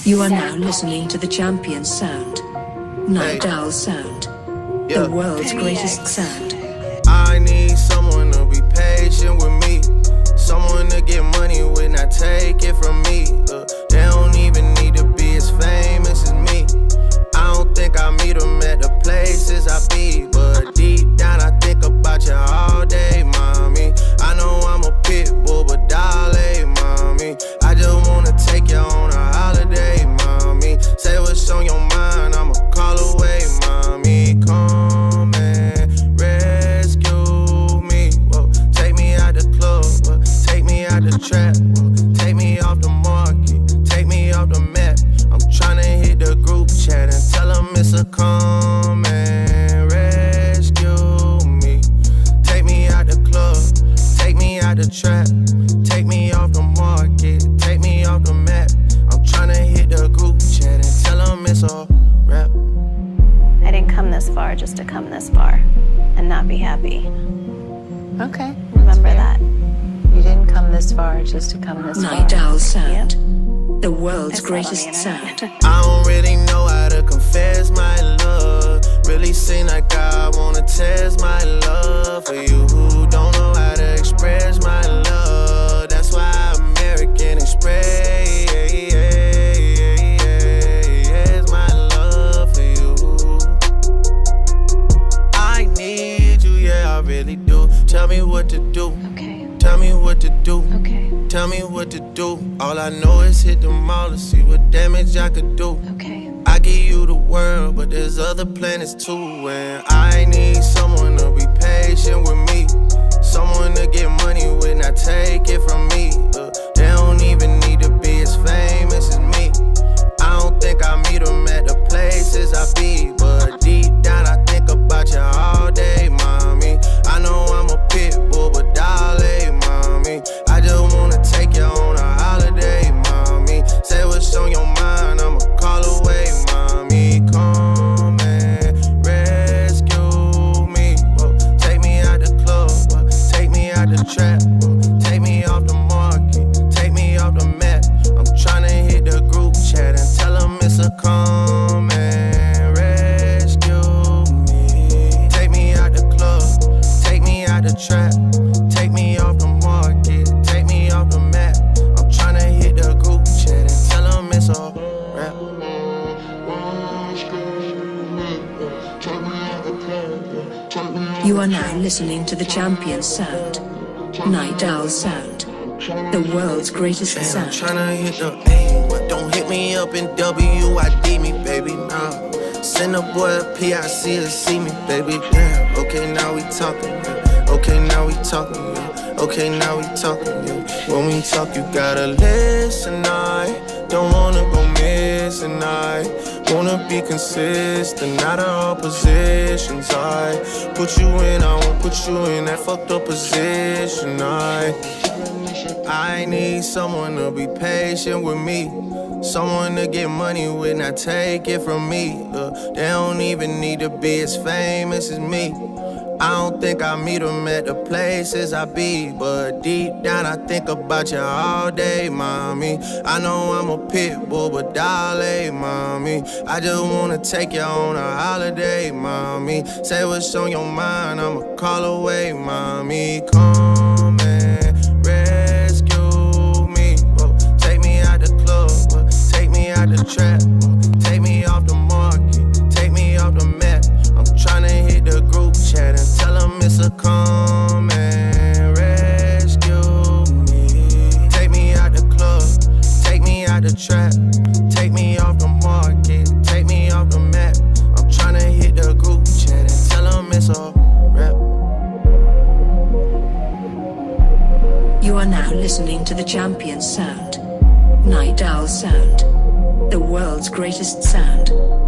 You are now listening to the champion sound. Night Owl sound. The world's greatest sound. I need someone to be patient with me. Someone to get money with, not take it from me. They don't even need to be as famous as me. I don't think I meet them at the places I be, but deep down I think about you all day, mommy. I know I'm a pit bull, but darling, mommy, I just wanna take you on a holiday, mommy. Say what's on your mind, I'ma call away, mommy. Come and rescue me. Whoa, take me out the club, take me out the trap, take me off the market, take me off the map. I'm tryna hit the group chat and tell them it's a come and rescue me. Take me out the club, take me out the trap, take me off the market, take me off the map. I'm tryna hit the group chat and tell them it's a rap. I didn't come this far just to come this far and not be happy. Okay. Remember that. You didn't come this far just to come this far. Night Owl sound. The world's greatest sound. I don't really know how to confess my love. Really seem like I wanna test my love for you who don't know how to express my love. That's why American Express my love for you. I need you, yeah, I really do. Tell me what to do. Okay. Tell me what to do. Okay. Tell me what to do. All I know is hit the mall to see what damage I could do. Okay. I give you the world, but there's other planets too. And I need someone to be patient with me. Someone to get money with, not take it from me. They don't even need to be as famous as me. I don't think I meet them at the places I be, but deep down I think about you all day, mommy. I know I'm a pit bull, but darling, mommy, I just wanna take you on a holiday, mommy. Say what's on your mind, I'ma call away, mommy. Come and rescue me. Whoa, take me out the club, take me out the trap, take me off the market, take me off the map. I'm tryna hit the group chat and tell them it's a come and rescue me. Take me out the club, take me out the trap, take me off the market, take me off the map. I'm tryna hit the group chat and tell them it's a rap. You are now listening to the champion sound. Night Owl sound. The world's greatest I'm sound. tryna hit the A, but don't hit me up in WID me, baby, nah. Send a boy a PIC to see me, baby, damn. Okay, now we talking, yeah. Okay, now we talking, yeah. Okay, now we talking, yeah. When we talk, you gotta listen, I don't wanna go missing, I wanna be consistent, not in all positions, I put you in, I won't put you in that fucked up position, I need someone to be patient with me. Someone to get money with, not take it from me. They don't even need to be as famous as me. I don't think I meet them at the places I be, but deep down I think about you all day, mommy. I know I'm a pit bull, but darling, mommy, I just wanna take you on a holiday, mommy. Say what's on your mind, I'ma call away, mommy. Come and rescue me. Whoa, take me out the club, take me out the trap, take me off the market, take me off the map. I'm tryna hit the group chat and tell them it's a come and rescue me. Take me out the club, take me out the trap, take me off the market, take me off the map. I'm tryna hit the group chat and tell them it's a rap. You are now listening to the champion sound. Night Owl sound. The world's greatest sound.